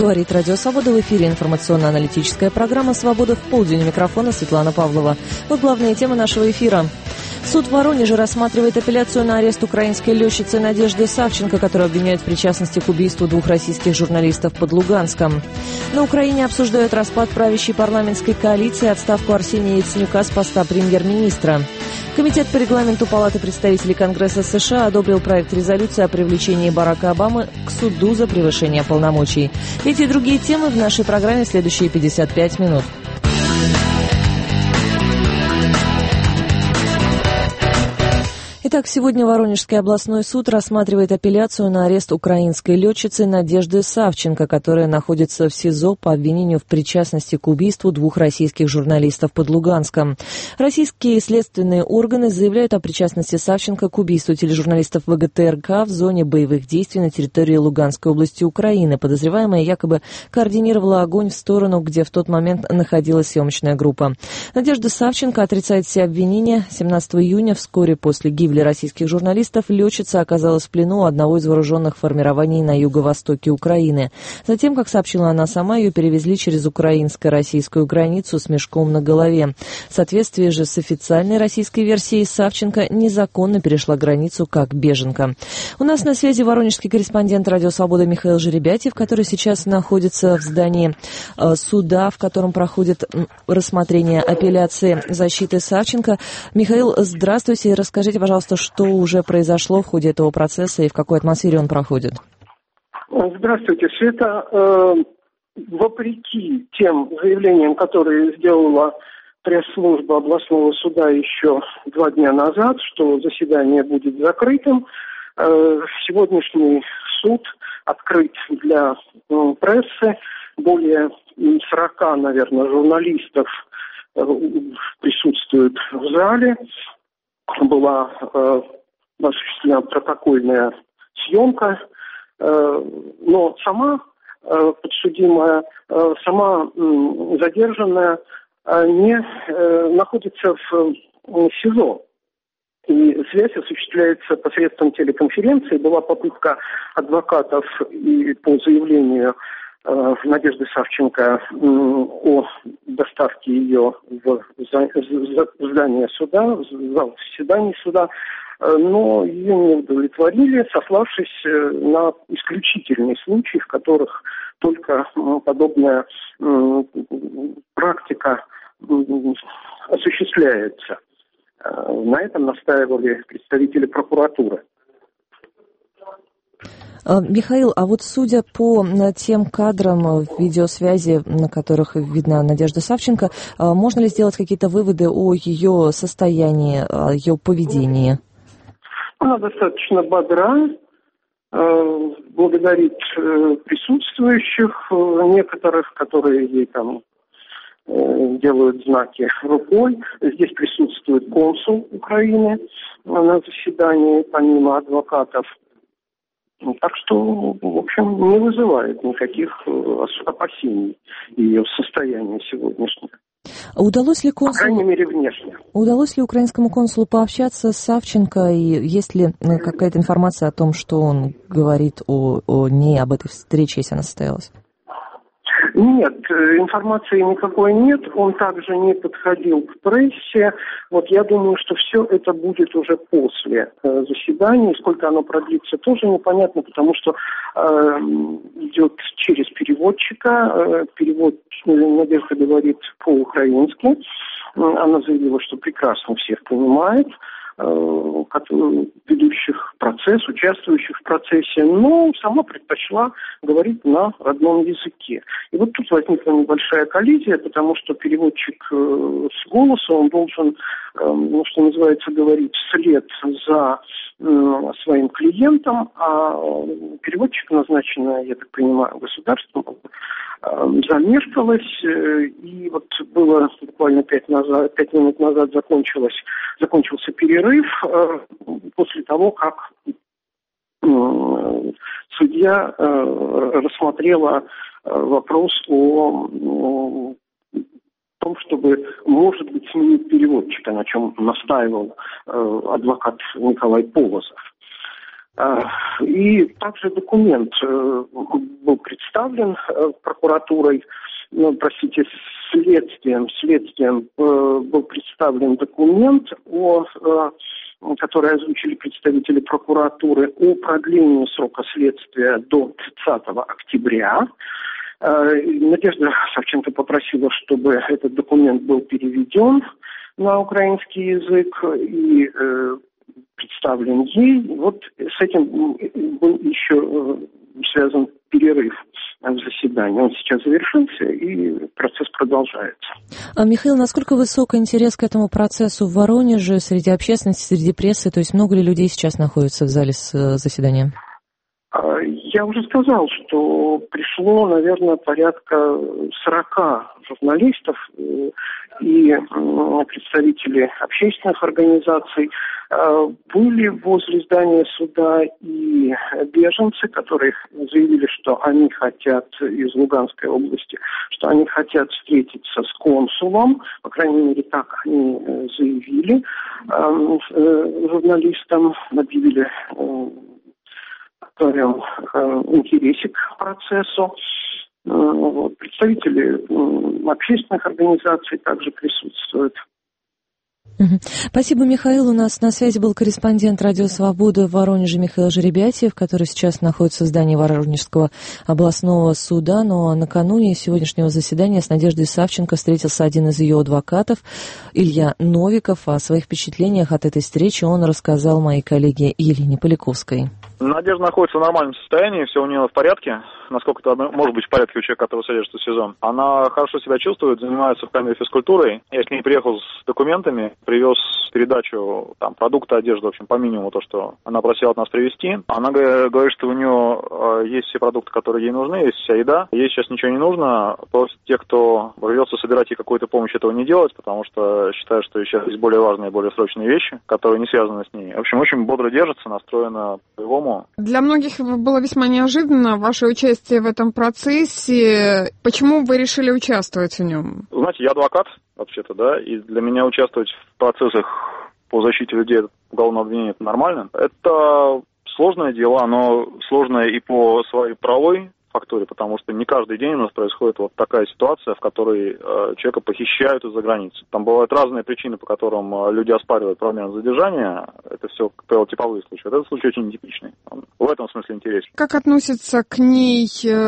Говорит Радио Свобода. В эфире информационно-аналитическая программа «Свобода в полдень». У микрофона Светлана Павлова. Вот главные темы нашего эфира. Суд в Воронеже рассматривает апелляцию на арест украинской летчицы Надежды Савченко, которую обвиняют в причастности к убийству 2 российских журналистов под Луганском. На Украине обсуждают распад правящей парламентской коалиции и отставку Арсения Яценюка с поста премьер-министра. Комитет по регламенту Палаты представителей Конгресса США одобрил проект резолюции о привлечении Барака Обамы к суду за превышение полномочий. Эти и другие темы в нашей программе следующие 55 минут. Итак, сегодня Воронежский областной суд рассматривает апелляцию на арест украинской летчицы Надежды Савченко, которая находится в СИЗО по обвинению в причастности к убийству 2 российских журналистов под Луганском. Российские следственные органы заявляют о причастности Савченко к убийству тележурналистов ВГТРК в зоне боевых действий на территории Луганской области Украины. Подозреваемая якобы координировала огонь в сторону, где в тот момент находилась съемочная группа. Надежда Савченко отрицает все обвинения. 17 июня, вскоре после гибели российских журналистов, летчица оказалась в плену одного из вооруженных формирований на юго-востоке Украины. Затем, как сообщила она сама, ее перевезли через украинско-российскую границу с мешком на голове. В соответствии же с официальной российской версией, Савченко незаконно перешла границу как беженка. У нас на связи воронежский корреспондент «Радио Свобода» Михаил Жеребятев, который сейчас находится в здании суда, в котором проходит рассмотрение апелляции защиты Савченко. Михаил, здравствуйте. Расскажите, пожалуйста, что уже произошло в ходе этого процесса и в какой атмосфере он проходит? Здравствуйте, Света. Вопреки тем заявлениям, которые сделала пресс-служба областного суда еще 2 дня назад, что заседание будет закрытым, сегодняшний суд открыт для прессы. Более 40, наверное, журналистов присутствуют в зале. Была осуществлена протокольная съемка, но сама подсудимая, сама задержанная не находится в СИЗО. И связь осуществляется посредством телеконференции. Была попытка адвокатов и по заявлению Надежды Савченко о доставке ее в здание суда, в зал заседаний суда, но ее не удовлетворили, сославшись на исключительные случаи, в которых только подобная практика осуществляется. На этом настаивали представители прокуратуры. Михаил, а вот судя по тем кадрам в видеосвязи, на которых видна Надежда Савченко, можно ли сделать какие-то выводы о ее состоянии, о ее поведении? Она достаточно бодра, благодарит присутствующих, некоторых, которые ей там делают знаки рукой. Здесь присутствует консул Украины на заседании, помимо адвокатов. Так что, в общем, не вызывает никаких опасений ее состояние сегодняшнее. Удалось ли консулу, по крайней мере, внешне. Удалось ли украинскому консулу пообщаться с Савченко, и есть ли какая-то информация о том, что он говорит о ней, об этой встрече, если она состоялась? Нет, информации никакой нет, он также не подходил к прессе. Вот я думаю, что все это будет уже после заседания. Сколько оно продлится, тоже непонятно, потому что идет через переводчика. Надежда говорит по-украински. Она заявила, что прекрасно всех понимает, ведущих процесс, участвующих в процессе, но сама предпочла говорить на родном языке. И вот тут возникла небольшая коллизия, потому что переводчик с голоса, он должен, что называется, говорить вслед за своим клиентом, а переводчик, назначенная, я так понимаю, государством, замешкалась, и вот было буквально 5 минут назад закончился перерыв после того, как судья рассмотрела вопрос о том, чтобы, может быть, сменить переводчика, на чем настаивал адвокат Николай Полозов. И также документ был представлен прокуратурой, следствием был представлен документ, который озвучили представители прокуратуры, о продлении срока следствия до 30 октября. Надежда Савченко попросила, чтобы этот документ был переведен на украинский язык и представлен ей. Вот с этим был еще связан перерыв в заседании. Он сейчас завершился, и процесс продолжается. Михаил, насколько высок интерес к этому процессу в Воронеже среди общественности, среди прессы? То есть много ли людей сейчас находится в зале заседания? Я уже сказал, что пришло, наверное, порядка 40 журналистов и представители общественных организаций. Были возле здания суда и беженцы, которые заявили, что они хотят, из Луганской области, что они хотят встретиться с консулом, по крайней мере, так они заявили журналистам, объявили интересе к процессу. Представители общественных организаций также присутствуют. Спасибо, Михаил. У нас на связи был корреспондент «Радио Свобода» в Воронеже Михаил Жеребятьев, который сейчас находится в здании Воронежского областного суда. Но накануне сегодняшнего заседания с Надеждой Савченко встретился один из ее адвокатов, Илья Новиков. О своих впечатлениях от этой встречи он рассказал моей коллеге Елене Поляковской. Надежда находится в нормальном состоянии, все у нее в порядке, насколько это может быть в порядке у человека, который содержится в СИЗО. Она хорошо себя чувствует, занимается в камере физкультурой. Я с ней приехал с документами, привез передачу продукта, одежды, в общем, по минимуму то, что она просила от нас привезти. Она говорит, что у нее есть все продукты, которые ей нужны, есть вся еда. Ей сейчас ничего не нужно, просит тех, кто рвется собирать ей какую-то помощь, этого не делать, потому что считает, что сейчас есть более важные, более срочные вещи, которые не связаны с ней. В общем, очень бодро держится, настроена по-другому. Для многих было весьма неожиданно ваше участие в этом процессе. Почему вы решили участвовать в нем? Знаете, я адвокат, вообще-то, да, и для меня участвовать в процессах по защите людей от уголовного обвинения — это нормально. Это сложное дело, оно сложное и по своей правовой факторе, потому что не каждый день у нас происходит вот такая ситуация, в которой человека похищают из-за границы. Там бывают разные причины, по которым люди оспаривают правомерность задержания. Это все, как правило, типовые случаи. Вот этот случай очень нетипичный. Он в этом смысле интересен. Как относятся к ней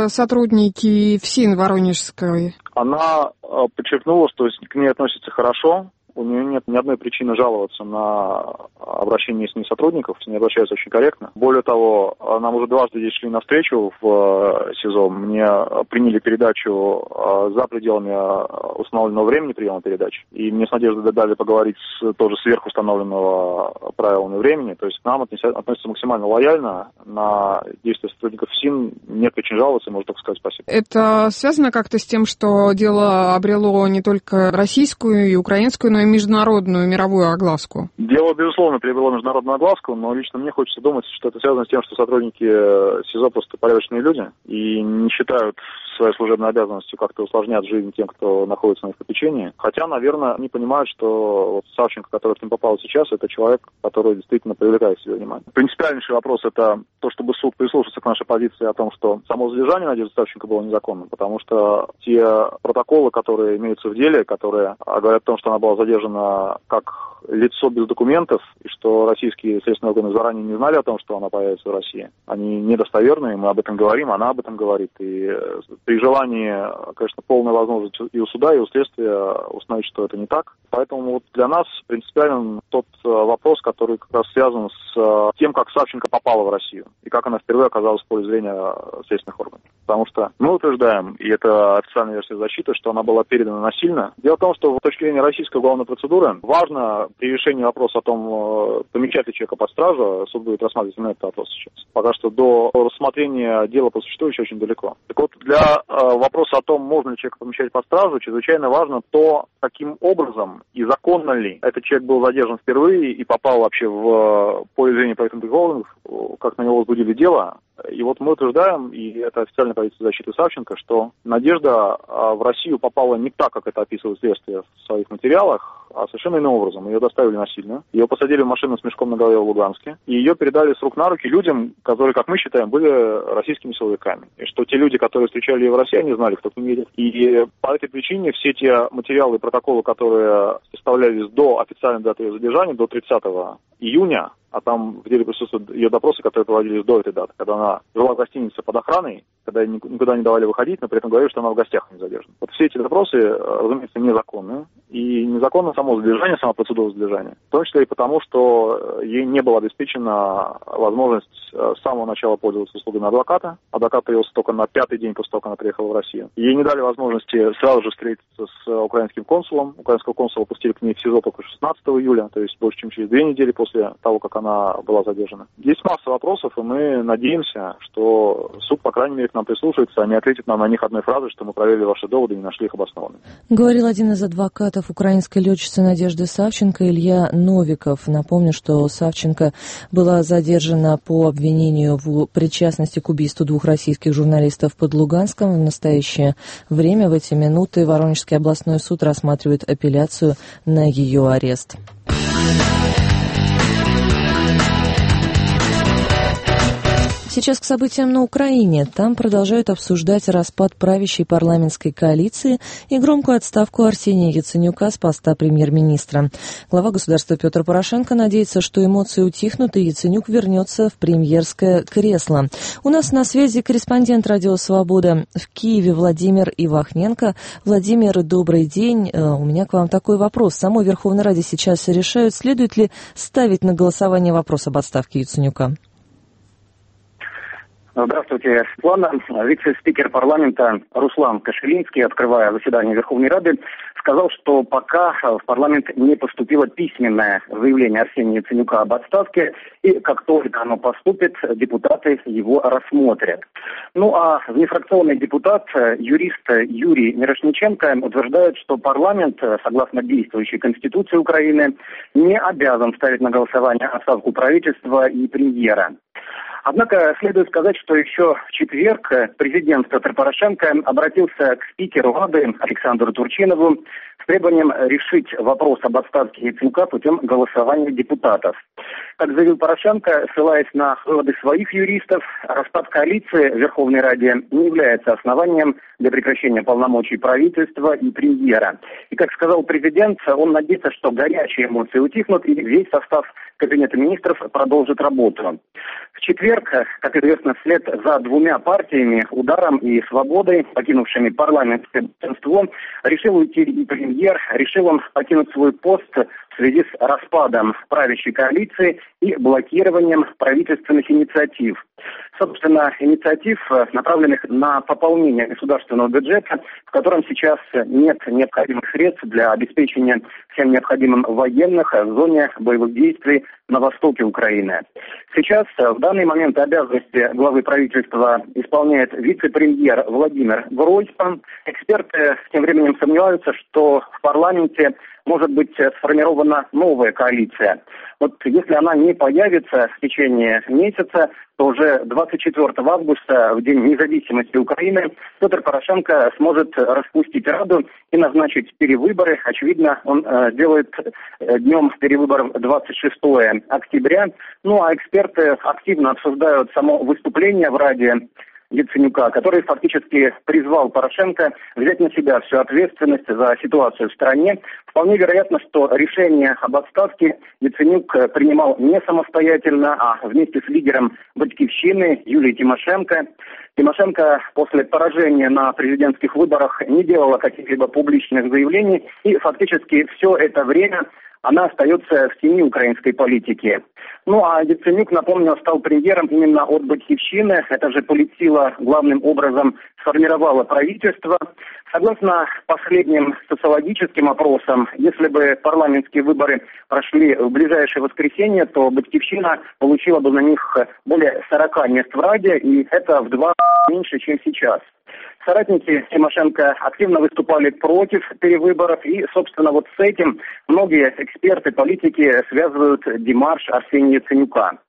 сотрудники ФСИН Воронежской? Она подчеркнула, что к ней относятся хорошо. У нее нет ни одной причины жаловаться на обращение с ней сотрудников, с ней обращаются очень корректно. Более того, нам уже дважды здесь шли навстречу в СИЗО. Мне приняли передачу за пределами установленного времени приема передач. И мне с Надеждой дали поговорить тоже сверх установленного правилами времени. То есть к нам относятся максимально лояльно. На действия сотрудников ФСИН нет причин жаловаться, можно только сказать спасибо. Это связано как-то с тем, что дело обрело не только российскую и украинскую, но и международную, мировую огласку? Дело, безусловно, приобрело международную огласку, но лично мне хочется думать, что это связано с тем, что сотрудники СИЗО просто порядочные люди и не считают своей служебной обязанностью как-то усложнять жизнь тем, кто находится на их попечении. Хотя, наверное, они понимают, что вот Савченко, который к ним попал сейчас, это человек, который действительно привлекает к себе внимание. Принципиальнейший вопрос — это то, чтобы суд прислушался к нашей позиции о том, что само задержание Надежды Савченко было незаконным, потому что те протоколы, которые имеются в деле, которые говорят о том, что она была задержана как лицо без документов, и что российские следственные органы заранее не знали о том, что она появится в России, они недостоверные, мы об этом говорим, она об этом говорит. И при желании, конечно, полная возможность и у суда, и у следствия установить, что это не так. Поэтому вот для нас принципиален тот вопрос, который как раз связан с тем, как Савченко попала в Россию, и как она впервые оказалась в поле зрения следственных органов. Потому что мы утверждаем, и это официальная версия защиты, что она была передана насильно. Дело в том, что с точки зрения российской уголовной процедуры важно при решении вопроса о том, помещать ли человека под стражу, суд будет рассматривать именно этот вопрос сейчас. Пока что до рассмотрения дела по существу еще очень далеко. Так вот, для вопроса о том, можно ли человека помещать под стражу, чрезвычайно важно то, каким образом и законно ли этот человек был задержан впервые и попал вообще в поле зрения правительственных органов, как на него возбудили дело, И вот мы утверждаем, и это официальная позиция защиты Савченко, что Надежда в Россию попала не так, как это описывает следствие в своих материалах, а совершенно иным образом. Ее доставили насильно, ее посадили в машину с мешком на голове в Луганске, и ее передали с рук на руки людям, которые, как мы считаем, были российскими силовиками. И что те люди, которые встречали ее в России, они знали, кто к ним едет. И по этой причине все те материалы и протоколы, которые составлялись до официальной даты ее задержания, до 30 июня, а там в деле присутствуют ее допросы, которые проводились до этой даты, когда она жила в гостинице под охраной, когда никуда не давали выходить, но при этом говорили, что она в гостях не задержана. Вот все эти допросы, разумеется, незаконны. И незаконно само задержание, сама процедура задержания. В том числе и потому, что ей не была обеспечена возможность с самого начала пользоваться услугами адвоката. Адвокат появился только на 5-й день после того, как она приехала в Россию. Ей не дали возможности сразу же встретиться с украинским консулом. Украинского консула пустили к ней в СИЗО только 16 июля, то есть больше, чем через 2 недели после того, как она была задержана. Есть масса вопросов, и мы надеемся, что суд, по крайней мере, к нам прислушается, а не ответит нам на них одной фразой, что мы проверили ваши доводы и не нашли их обоснованными. Говорил один из адвокатов украинской летчицы Надежды Савченко Илья Новиков. Напомню, что Савченко была задержана по обвинению в причастности к убийству 2 российских журналистов под Луганском. В настоящее время, в эти минуты, Воронежский областной суд рассматривает апелляцию на ее арест. Сейчас к событиям на Украине. Там продолжают обсуждать распад правящей парламентской коалиции и громкую отставку Арсения Яценюка с поста премьер-министра. Глава государства Петр Порошенко надеется, что эмоции утихнут и Яценюк вернется в премьерское кресло. У нас на связи корреспондент «Радио Свобода» в Киеве Владимир Ивахненко. Владимир, добрый день. У меня к вам такой вопрос. В самой Верховной Раде сейчас решают, следует ли ставить на голосование вопрос об отставке Яценюка. Здравствуйте, Светлана. Вице-спикер парламента Руслан Кошелинский, открывая заседание Верховной Рады, сказал, что пока в парламент не поступило письменное заявление Арсения Яценюка об отставке, и как только оно поступит, депутаты его рассмотрят. Ну а внефракционный депутат, юрист Юрий Мирошниченко утверждает, что парламент, согласно действующей Конституции Украины, не обязан ставить на голосование отставку правительства и премьера. Однако следует сказать, что еще в четверг президент Петр Порошенко обратился к спикеру Рады Александру Турчинову с требованием решить вопрос об отставке Яценюка путем голосования депутатов. Как заявил Порошенко, ссылаясь на выводы своих юристов, распад коалиции в Верховной Раде не является основанием для прекращения полномочий правительства и премьера. И, как сказал президент, он надеется, что горячие эмоции утихнут и весь состав Кабинета министров продолжит работу. В четверг, как известно, вслед за 2 партиями, Ударом и Свободой, покинувшими парламентское большинство, решил уйти и премьер, решил он покинуть свой пост в связи с распадом правящей коалиции и блокированием правительственных инициатив. Собственно, инициатив, направленных на пополнение государственного бюджета, в котором сейчас нет необходимых средств для обеспечения всем необходимым военных в зоне боевых действий на востоке Украины. Сейчас, в данный момент, обязанности главы правительства исполняет вице-премьер Владимир Гройсман. Эксперты тем временем сомневаются, что в парламенте может быть сформирована новая коалиция. Вот если она не появится в течение месяца, то уже 24 августа, в День независимости Украины, Петр Порошенко сможет распустить Раду и назначить перевыборы. Очевидно, он сделает днем перевыборов 26 октября. Ну а эксперты активно обсуждают само выступление в Раде Яценюка, который фактически призвал Порошенко взять на себя всю ответственность за ситуацию в стране. Вполне вероятно, что решение об отставке Яценюк принимал не самостоятельно, а вместе с лидером Батькивщины Юлией Тимошенко. Тимошенко после поражения на президентских выборах не делала каких-либо публичных заявлений, и фактически все это время она остается в тени украинской политики. Ну а Яценюк, напомню, стал премьером именно от Батькивщины. Это же политсила главным образом сформировала правительство. Согласно последним социологическим опросам, если бы парламентские выборы прошли в ближайшее воскресенье, то Батькивщина получила бы на них более 40 мест в Раде, и это в 2 раза меньше, чем сейчас. Соратники Тимошенко активно выступали против перевыборов, и, собственно, вот с этим многие эксперты, политики связывают демарш Арсения Яценюка.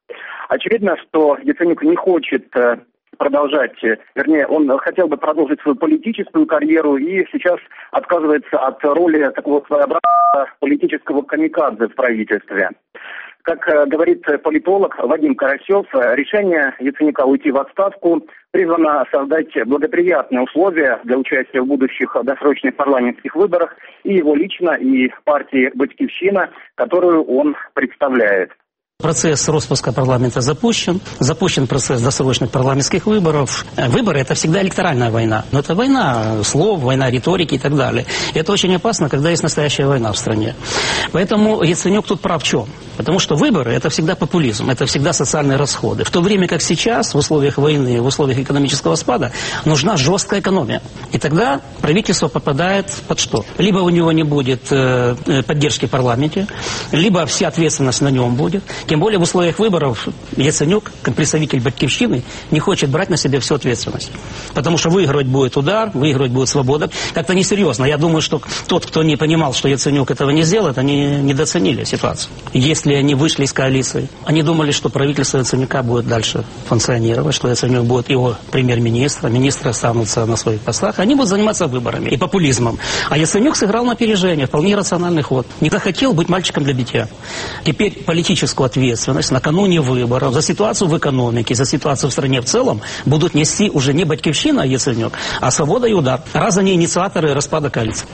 Очевидно, что Яценюк не хочет продолжать, вернее, он хотел бы продолжить свою политическую карьеру и сейчас отказывается от роли такого своеобразного политического камикадзе в правительстве. Как говорит политолог Вадим Карасев, решение Яценюка уйти в отставку призвано создать благоприятные условия для участия в будущих досрочных парламентских выборах и его лично, и партии «Батькивщина», которую он представляет. Процесс распуска парламента запущен процесс досрочных парламентских выборов. Выборы – это всегда электоральная война. Но это война слов, война риторики и так далее. И это очень опасно, когда есть настоящая война в стране. Поэтому Яценюк тут прав в чем? Потому что выборы – это всегда популизм, это всегда социальные расходы. В то время как сейчас, в условиях войны, в условиях экономического спада, нужна жесткая экономия. И тогда правительство попадает под что? Либо у него не будет поддержки в парламенте, либо вся ответственность на нем будет. Тем более в условиях выборов Яценюк, как представитель «Батькивщины», не хочет брать на себя всю ответственность. Потому что выигрывать будет удар, выигрывать будет свобода. Как-то несерьезно. Я думаю, что тот, кто не понимал, что Яценюк этого не сделает, они недооценили ситуацию. Если они вышли из коалиции, они думали, что правительство Яценюка будет дальше функционировать, что Яценюк будет его премьер-министр, министры останутся на своих постах, они будут заниматься выборами и популизмом. А Яценюк сыграл на опережение, вполне рациональный ход. Не захотел быть мальчиком для битья. Теперь политическую ответственность накануне выборов за ситуацию в экономике, за ситуацию в стране в целом будут нести уже не «Батькивщина», Яценюк, а «Свобода» и «Удар». Раз они инициаторы распада коалиции.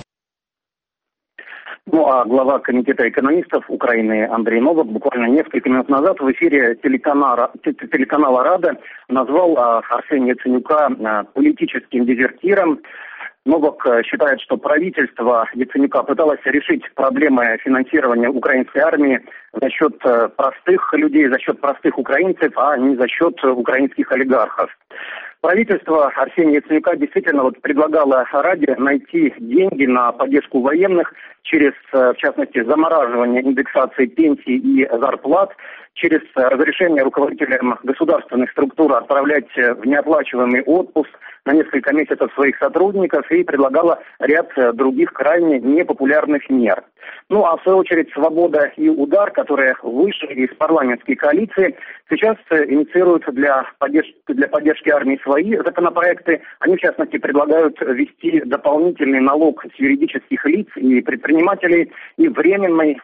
Ну а глава комитета экономистов Украины Андрей Новак буквально несколько минут назад в эфире телеканала «Рада» назвал Арсения Яценюка политическим дезертиром. Новак считает, что правительство Яценюка пыталось решить проблемы финансирования украинской армии за счет простых людей, за счет простых украинцев, а не за счет украинских олигархов. Правительство Арсения Яценюка действительно предлагало Раде найти деньги на поддержку военных через, в частности, замораживание индексации пенсий и зарплат, через разрешение руководителям государственных структур отправлять в неоплачиваемый отпуск на несколько месяцев своих сотрудников и предлагала ряд других крайне непопулярных мер. Ну а в свою очередь «Свобода» и «Удар», которые вышли из парламентской коалиции, сейчас инициируют для поддержки армии свои законопроекты. Они, в частности, предлагают ввести дополнительный налог с юридических лиц и предпринимателей и временный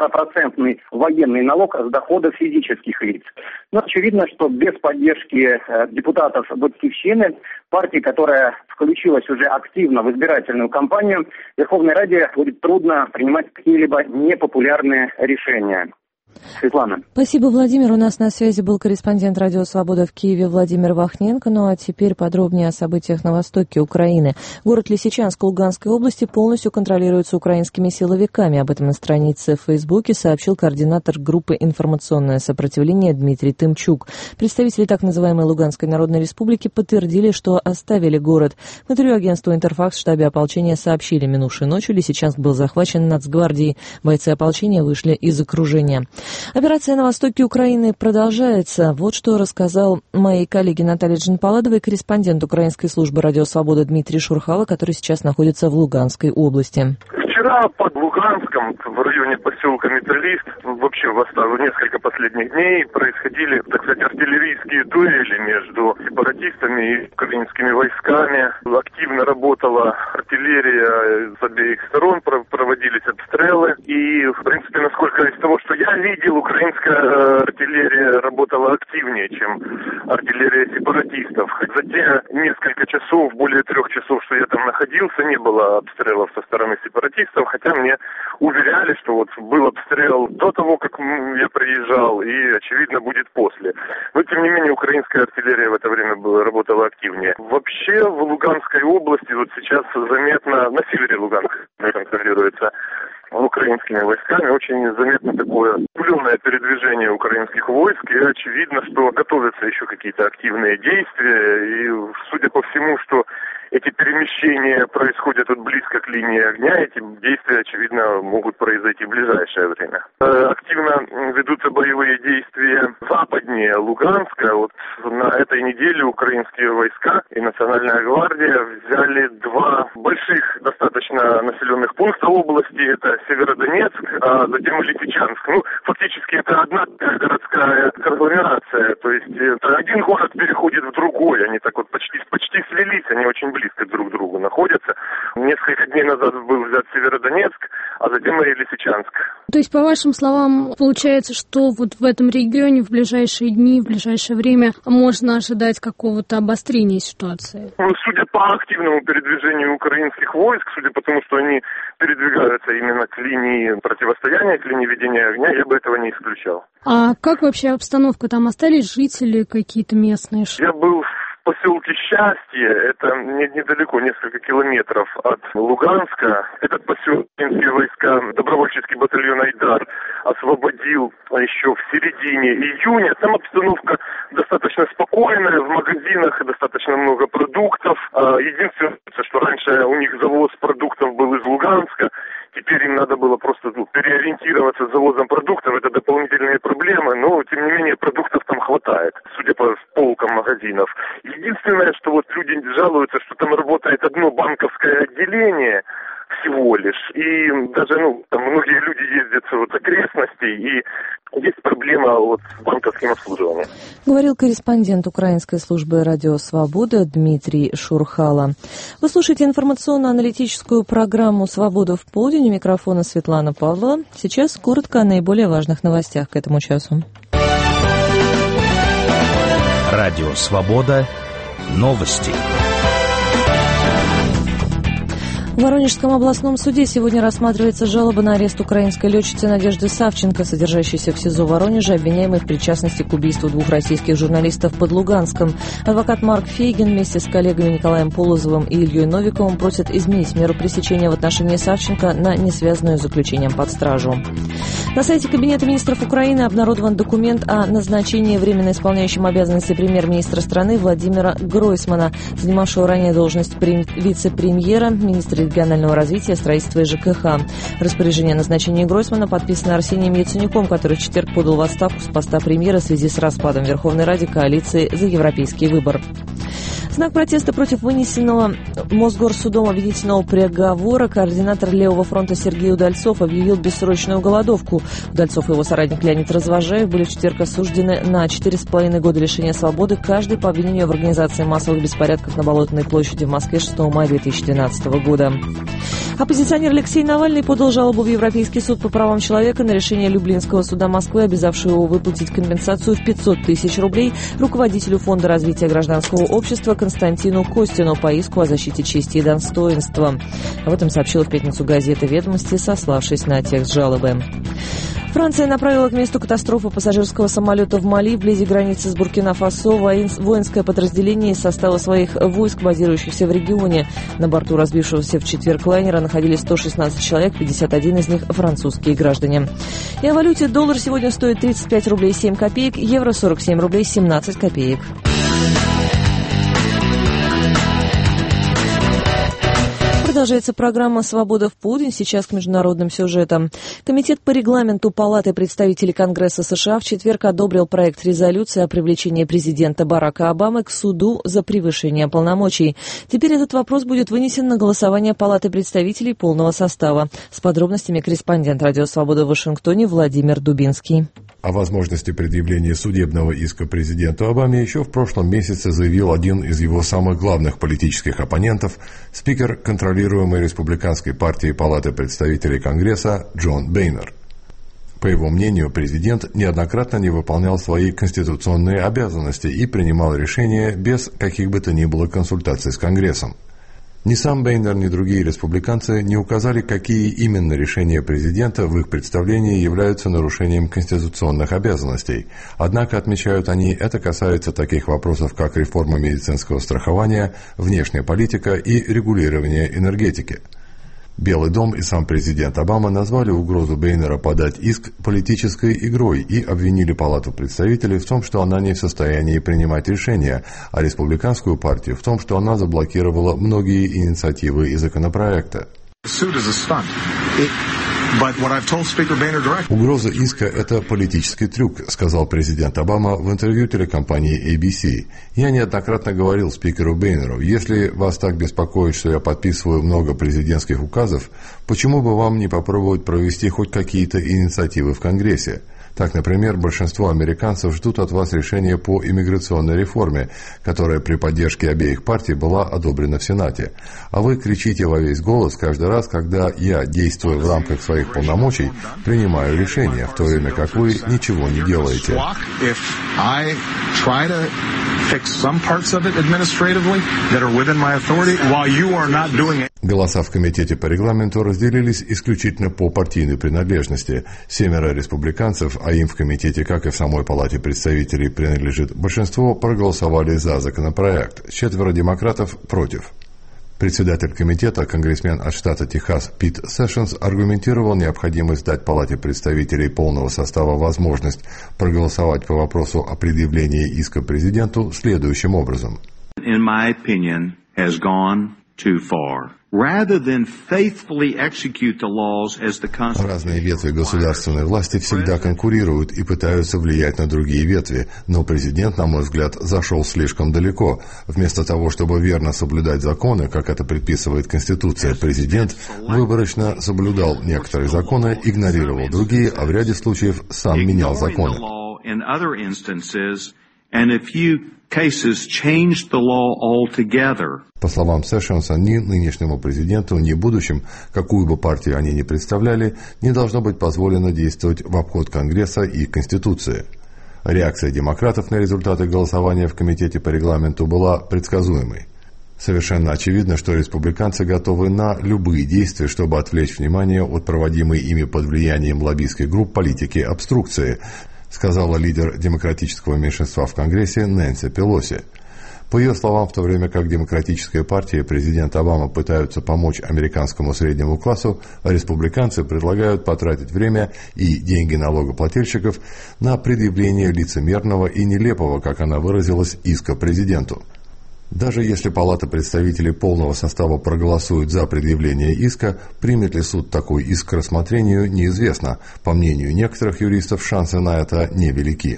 1,5% военный налог с доходов физических лиц. Но очевидно, что без поддержки депутатов «Батькивщины», партии, которая включилась уже активно в избирательную кампанию, Верховной Раде будет трудно принимать какие-либо непопулярные решения. Светлана. Спасибо, Владимир. У нас на связи был корреспондент «Радио Свобода» в Киеве Владимир Вахненко. Ну а теперь подробнее о событиях на востоке Украины. Город Лисичанск Луганской области полностью контролируется украинскими силовиками. Об этом на странице в Фейсбуке сообщил координатор группы «Информационное сопротивление» Дмитрий Тымчук. Представители так называемой Луганской Народной Республики подтвердили, что оставили город. В интервью агентству «Интерфакс» в штабе ополчения сообщили, минувшей ночью Лисичанск был захвачен Нацгвардией. Бойцы ополчения вышли из окружения. Операция на востоке Украины продолжается. Вот что рассказал моей коллеге Наталье Джанпаладовой корреспондент украинской службы «Радио Свобода» Дмитрий Шурхало, который сейчас находится в Луганской области. Вчера под Луганском, в районе поселка Металлист, вообще в несколько последних дней происходили, так сказать, артиллерийские дуэли между сепаратистами и украинскими войсками. Активно работала артиллерия с обеих сторон, проводились обстрелы. И, в принципе, насколько из того, что я видел, украинская артиллерия работала активнее, чем артиллерия сепаратистов. За те несколько часов, более 3 часов, что я там находился, не было обстрелов со стороны сепаратистов, хотя мне уверяли, что вот был обстрел до того, как я приезжал, и, очевидно, будет после. Но, тем не менее, украинская артиллерия в это время работала активнее. Вообще, в Луганской области вот сейчас заметно, на севере Луганска контролируется украинскими войсками, очень заметно такое углубленное передвижение украинских войск, и очевидно, что готовятся еще какие-то активные действия, и судя по всему, что эти перемещения происходят вот близко к линии огня, эти действия, очевидно, могут произойти в ближайшее время. Активно ведутся боевые действия западнее Луганска. Вот на этой неделе украинские войска и Национальная гвардия взяли два больших достаточно населенных пункта области. Это Северодонецк, а затем и Лисичанск. Фактически это одна городская конгломерация. То есть один город переходит в другой. Они так вот почти слились, они очень близко друг к другу находятся. Несколько дней назад был взят Северодонецк, а затем и Лисичанск. То есть, по вашим словам, получается, что вот в этом регионе в ближайшие дни, в ближайшее время можно ожидать какого-то обострения ситуации? Судя по активному передвижению украинских войск, судя по тому, что они передвигаются именно к линии противостояния, к линии ведения огня, я бы этого не исключал. А как вообще обстановка? Там остались жители какие-то местные? Я был в поселке Счастье, это недалеко, несколько километров от Луганска. Этот поселок украинские войска, добровольческий батальон «Айдар» освободил еще в середине июня. Там обстановка достаточно спокойная, в магазинах достаточно много продуктов. Единственное, что раньше у них завоз продуктов был из Луганска, теперь им надо было просто переориентироваться с завозом продуктов. Это дополнительные проблемы, но тем не менее продуктов там хватает, судя по полкам магазинов. Единственное, что вот люди жалуются, что там работает одно банковское отделение всего лишь. И даже, там многие люди ездят с окрестностей, и есть проблема с банковским обслуживанием. Говорил корреспондент украинской службы «Радио Свобода» Дмитрий Шурхало. Вы слушаете информационно-аналитическую программу «Свобода в полдень». У микрофона Светлана Павлова. Сейчас коротко о наиболее важных новостях к этому часу. Радио Свобода. Новости. В Воронежском областном суде сегодня рассматривается жалоба на арест украинской летчицы Надежды Савченко, содержащейся в СИЗО Воронежа, обвиняемой в причастности к убийству двух российских журналистов под Луганском. Адвокат Марк Фейгин вместе с коллегами Николаем Полозовым и Ильей Новиковым просят изменить меру пресечения в отношении Савченко на несвязанную с заключением под стражу. На сайте Кабинета министров Украины обнародован документ о назначении временно исполняющим обязанности премьер-министра страны Владимира Гройсмана, занимавшего ранее должность вице-премьера, министра регионального развития, строительства и ЖКХ. Распоряжение о назначении Гройсмана подписано Арсением Яценюком, который в четверг подал в отставку с поста премьера в связи с распадом Верховной Рады коалиции «За европейский выбор». В знак протеста против вынесенного Мосгорсудом обвинительного приговора координатор Левого фронта Сергей Удальцов объявил бессрочную голодовку. Удальцов и его соратник Леонид Развожаев были в четверг осуждены на 4,5 года лишения свободы, каждый по обвинению в организации массовых беспорядков на Болотной площади в Москве 6 мая 2012 года. Оппозиционер Алексей Навальный подал жалобу в Европейский суд по правам человека на решение Люблинского суда Москвы, обязавшего его выплатить компенсацию в 500 тысяч рублей руководителю Фонда развития гражданского общества Константину Костину по иску о защите чести и достоинства. Об этом сообщила в пятницу газета «Ведомости», сославшись на текст жалобы. Франция направила к месту катастрофы пассажирского самолета в Мали, вблизи границы с Буркина-Фасо, воинское подразделение из состава своих войск, базирующихся в регионе. На борту разбившегося в четверг лайнера находились 116 человек, 51 из них французские граждане. И о валюте: доллар сегодня стоит 35 рублей 7 копеек, евро 47 рублей 17 копеек. Продолжается программа «Свобода в полдень». Сейчас к международным сюжетам. Комитет по регламенту Палаты представителей Конгресса США в четверг одобрил проект резолюции о привлечении президента Барака Обамы к суду за превышение полномочий. Теперь этот вопрос будет вынесен на голосование Палаты представителей полного состава. С подробностями корреспондент «Радио Свобода» в Вашингтоне Владимир Дубинский. О возможности предъявления судебного иска президенту Обаме еще в прошлом месяце заявил один из его самых главных политических оппонентов, спикер контролируемой республиканской партии Палаты представителей Конгресса Джон Бейнер. По его мнению, президент неоднократно не выполнял свои конституционные обязанности и принимал решения без каких бы то ни было консультаций с Конгрессом. Ни сам Бейнер, ни другие республиканцы не указали, какие именно решения президента в их представлении являются нарушением конституционных обязанностей. Однако, отмечают они, это касается таких вопросов, как реформа медицинского страхования, внешняя политика и регулирование энергетики. Белый дом и сам президент Обама назвали угрозу Бейнера подать иск политической игрой и обвинили Палату представителей в том, что она не в состоянии принимать решения, а республиканскую партию в том, что она заблокировала многие инициативы и законопроекты. Угроза иска – это политический трюк, сказал президент Обама в интервью телекомпании ABC. Я неоднократно говорил спикеру Бейнеру, если вас так беспокоит, что я подписываю много президентских указов, почему бы вам не попробовать провести хоть какие-то инициативы в Конгрессе? Так, например, большинство американцев ждут от вас решения по иммиграционной реформе, которая при поддержке обеих партий была одобрена в Сенате. А вы кричите во весь голос каждый раз, когда я, действуя в рамках своих полномочий, принимаю решения, в то время как вы ничего не делаете. Голоса в комитете по регламенту разделились исключительно по партийной принадлежности. 7 республиканцев, а им в комитете, как и в самой Палате представителей, принадлежит большинство, проголосовали за законопроект. 4 демократов против. Председатель комитета, конгрессмен от штата Техас Пит Сэшенс, аргументировал необходимость дать Палате представителей полного состава возможность проголосовать по вопросу о предъявлении иска президенту следующим образом. In my opinion, has gone too far. Разные ветви государственной власти всегда конкурируют и пытаются влиять на другие ветви, но президент, на мой взгляд, зашел слишком далеко. Вместо того, чтобы верно соблюдать законы, как это предписывает Конституция, президент выборочно соблюдал некоторые законы, игнорировал другие, а в ряде случаев сам менял законы. По словам Сэшенса, ни нынешнему президенту, ни будущим, какую бы партию они ни представляли, не должно быть позволено действовать в обход Конгресса и Конституции. Реакция демократов на результаты голосования в комитете по регламенту была предсказуемой. Совершенно очевидно, что республиканцы готовы на любые действия, чтобы отвлечь внимание от проводимой ими под влиянием лоббистских групп политики обструкции, сказала лидер демократического меньшинства в Конгрессе Нэнси Пелоси. По ее словам, в то время как Демократическая партия и президент Обама пытаются помочь американскому среднему классу, республиканцы предлагают потратить время и деньги налогоплательщиков на предъявление лицемерного и нелепого, как она выразилась, иска президенту. Даже если Палата представителей полного состава проголосует за предъявление иска, примет ли суд такой иск к рассмотрению, неизвестно. По мнению некоторых юристов, шансы на это невелики.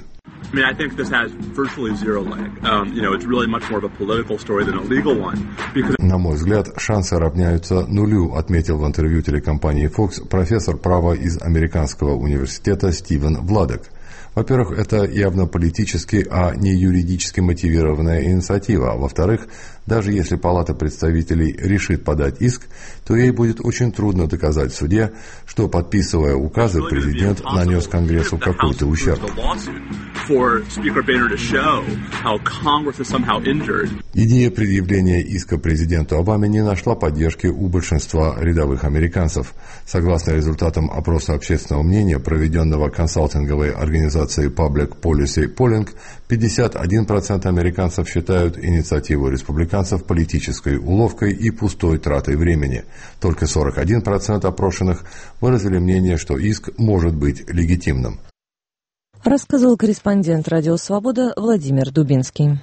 На мой взгляд, шансы равняются нулю, отметил в интервью телекомпании Fox профессор права из Американского университета Стивен Владек. Во-первых, это явно политически, а не юридически мотивированная инициатива. А во-вторых, даже если Палата представителей решит подать иск, то ей будет очень трудно доказать в суде, что, подписывая указы, президент нанес Конгрессу какой-то ущерб. Идея предъявления иска президенту Обаме не нашла поддержки у большинства рядовых американцев. Согласно результатам опроса общественного мнения, проведенного консалтинговой организацией Public Policy Polling, 51% американцев считают инициативу республиканцев политической уловкой и пустой тратой времени. Только 41% опрошенных выразили мнение, что иск может быть легитимным. Рассказывал корреспондент «Радио Свобода» Владимир Дубинский.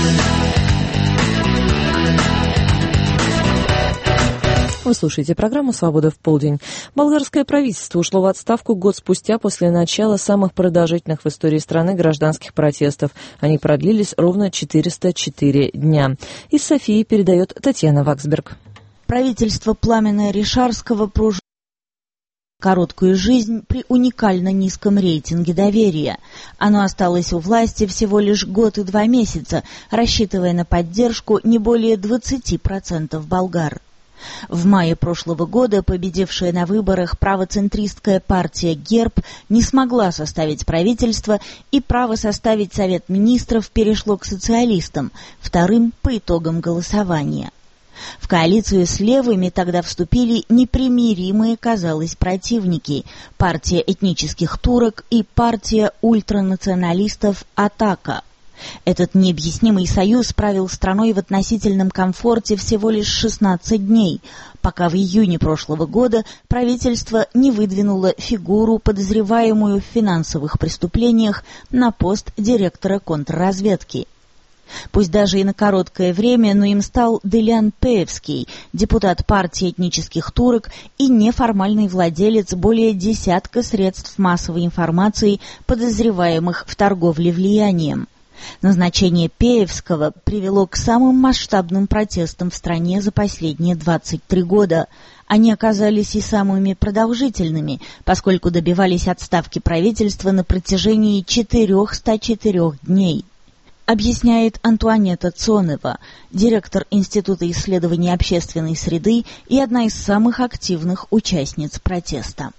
Вы слушаете программу «Свобода в полдень». Болгарское правительство ушло в отставку год спустя после начала самых продолжительных в истории страны гражданских протестов. Они продлились ровно 404 дня. Из Софии передает Татьяна Ваксберг. Правительство Пламена Ришарского прожило короткую жизнь при уникально низком рейтинге доверия. Оно осталось у власти всего лишь год и 2 месяца, рассчитывая на поддержку не более 20% болгар. В мае прошлого года победившая на выборах правоцентристская партия ГЕРБ не смогла составить правительство, и право составить Совет министров перешло к социалистам, вторым по итогам голосования. В коалицию с левыми тогда вступили непримиримые, казалось, противники – партия этнических турок и партия ультранационалистов «Атака». Этот необъяснимый союз правил страной в относительном комфорте всего лишь 16 дней, пока в июне прошлого года правительство не выдвинуло фигуру, подозреваемую в финансовых преступлениях, на пост директора контрразведки. Пусть даже и на короткое время, но им стал Делян Пеевский, депутат партии этнических турок и неформальный владелец более десятка средств массовой информации, подозреваемых в торговле влиянием. Назначение Пеевского привело к самым масштабным протестам в стране за последние 23 года. Они оказались и самыми продолжительными, поскольку добивались отставки правительства на протяжении 404 дней. Объясняет Антуанетта Цонева, директор Института исследований общественной среды и одна из самых активных участниц протеста.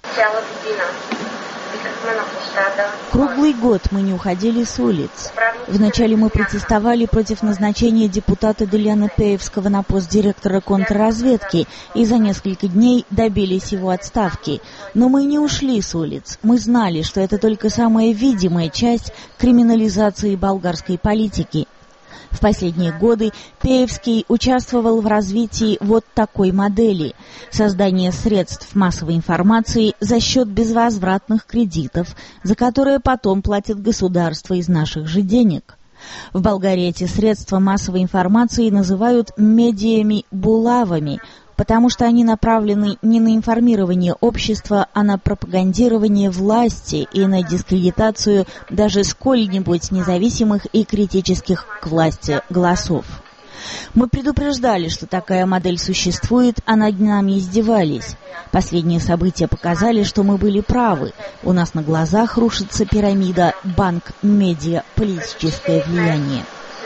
Круглый год мы не уходили с улиц. Вначале мы протестовали против назначения депутата Деляна Пеевского на пост директора контрразведки и за несколько дней добились его отставки. Но мы не ушли с улиц. Мы знали, что это только самая видимая часть криминализации болгарской политики. В последние годы Пеевский участвовал в развитии вот такой модели – создания средств массовой информации за счет безвозвратных кредитов, за которые потом платит государство из наших же денег. В Болгарии эти средства массовой информации называют медиями-булавами, потому что они направлены не на информирование общества, а на пропагандирование власти и на дискредитацию даже сколь-нибудь независимых и критических к власти голосов. Мы предупреждали, что такая модель существует, а над нами издевались. Последние события показали, что мы были правы. У нас на глазах рушится пирамида банк-медиа, политическое влияние.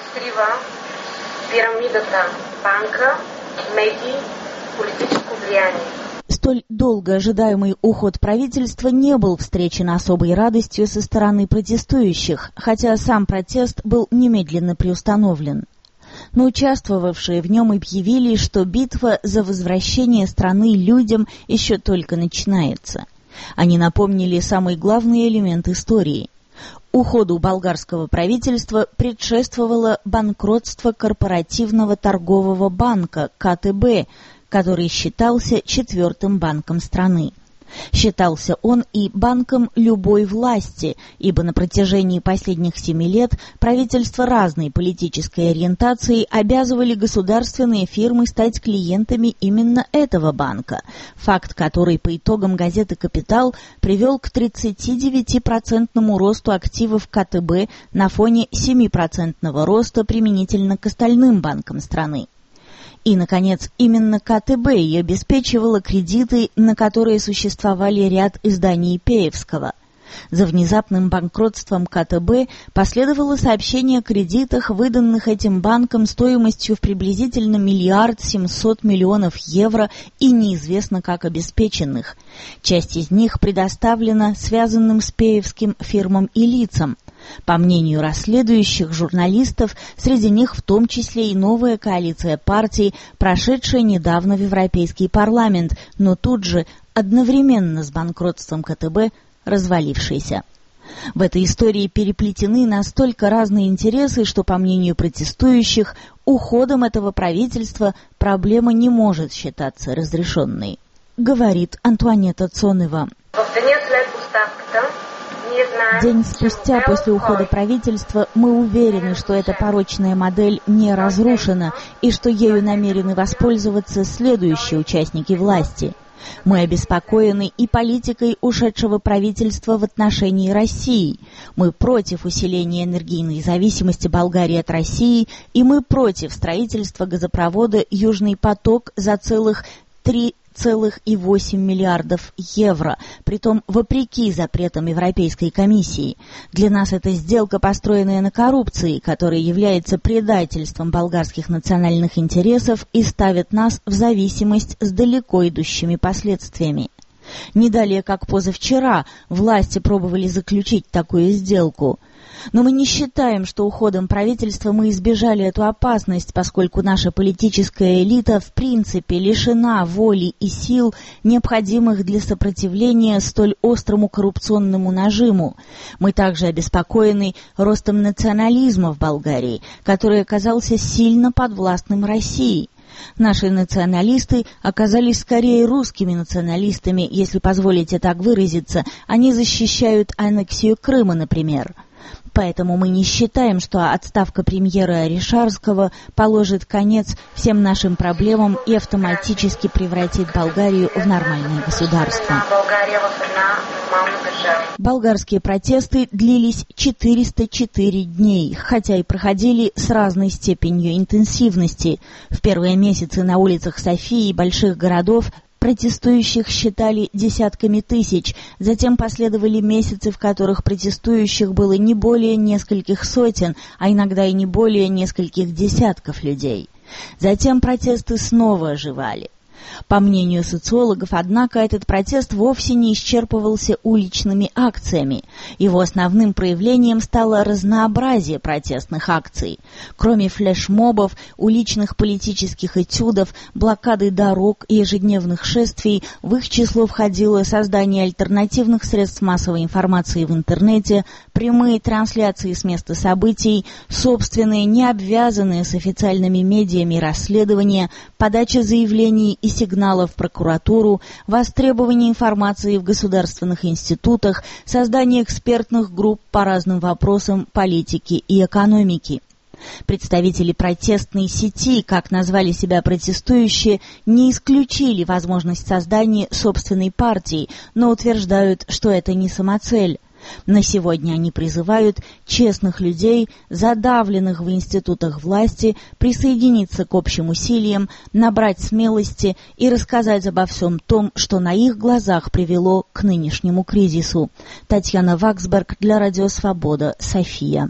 Столь долго ожидаемый уход правительства не был встречен особой радостью со стороны протестующих, хотя сам протест был немедленно приостановлен. Но участвовавшие в нем объявили, что битва за возвращение страны людям еще только начинается. Они напомнили самый главный элемент истории. Уходу болгарского правительства предшествовало банкротство корпоративного торгового банка КТБ, который считался четвертым банком страны. Считался он и банком любой власти, ибо на протяжении последних 7 лет правительства разной политической ориентации обязывали государственные фирмы стать клиентами именно этого банка, факт который по итогам газеты «Капитал» привел к 39% росту активов КТБ на фоне 7% роста применительно к остальным банкам страны. И, наконец, именно КТБ и обеспечивала кредиты, на которые существовали ряд изданий Пеевского. За внезапным банкротством КТБ последовало сообщение о кредитах, выданных этим банком стоимостью в приблизительно 1 700 000 000 евро и неизвестно как обеспеченных. Часть из них предоставлена связанным с Пеевским фирмам и лицам. По мнению расследующих журналистов, среди них в том числе и новая коалиция партий, прошедшая недавно в Европейский парламент, но тут же, одновременно с банкротством КТБ, развалившейся. В этой истории переплетены настолько разные интересы, что, по мнению протестующих, уходом этого правительства проблема не может считаться разрешенной, говорит Антуанетта Цонева. День спустя после ухода правительства мы уверены, что эта порочная модель не разрушена и что ею намерены воспользоваться следующие участники власти. Мы обеспокоены и политикой ушедшего правительства в отношении России. Мы против усиления энергийной зависимости Болгарии от России, и мы против строительства газопровода «Южный поток» за целых 3,8 миллиардов евро, притом вопреки запретам Европейской комиссии. Для нас это сделка, построенная на коррупции, которая является предательством болгарских национальных интересов и ставит нас в зависимость с далеко идущими последствиями. Не далее, как позавчера, власти пробовали заключить такую сделку. Но мы не считаем, что уходом правительства мы избежали эту опасность, поскольку наша политическая элита в принципе лишена воли и сил, необходимых для сопротивления столь острому коррупционному нажиму. Мы также обеспокоены ростом национализма в Болгарии, который оказался сильно подвластным России. Наши националисты оказались скорее русскими националистами, если позволите так выразиться. Они защищают аннексию Крыма, например. Поэтому мы не считаем, что отставка премьера Ришарского положит конец всем нашим проблемам и автоматически превратит Болгарию в нормальное государство. Болгарские протесты длились 404 дней, хотя и проходили с разной степенью интенсивности. В первые месяцы на улицах Софии и больших городов протестующих считали десятками тысяч. Затем последовали месяцы, в которых протестующих было не более нескольких сотен, а иногда и не более нескольких десятков людей. Затем протесты снова оживали. По мнению социологов, однако, этот протест вовсе не исчерпывался уличными акциями. Его основным проявлением стало разнообразие протестных акций. Кроме флешмобов, уличных политических этюдов, блокады дорог и ежедневных шествий, в их число входило создание альтернативных средств массовой информации в интернете, прямые трансляции с места событий, собственные, не обвязанные с официальными медиами расследования, подача заявлений и сигналов в прокуратуру, востребование информации в государственных институтах, создание экспертных групп по разным вопросам политики и экономики. Представители протестной сети, как назвали себя протестующие, не исключили возможность создания собственной партии, но утверждают, что это не самоцель. На сегодня они призывают честных людей, задавленных в институтах власти, присоединиться к общим усилиям, набрать смелости и рассказать обо всем том, что на их глазах привело к нынешнему кризису. Татьяна Ваксберг для Радио Свобода, София.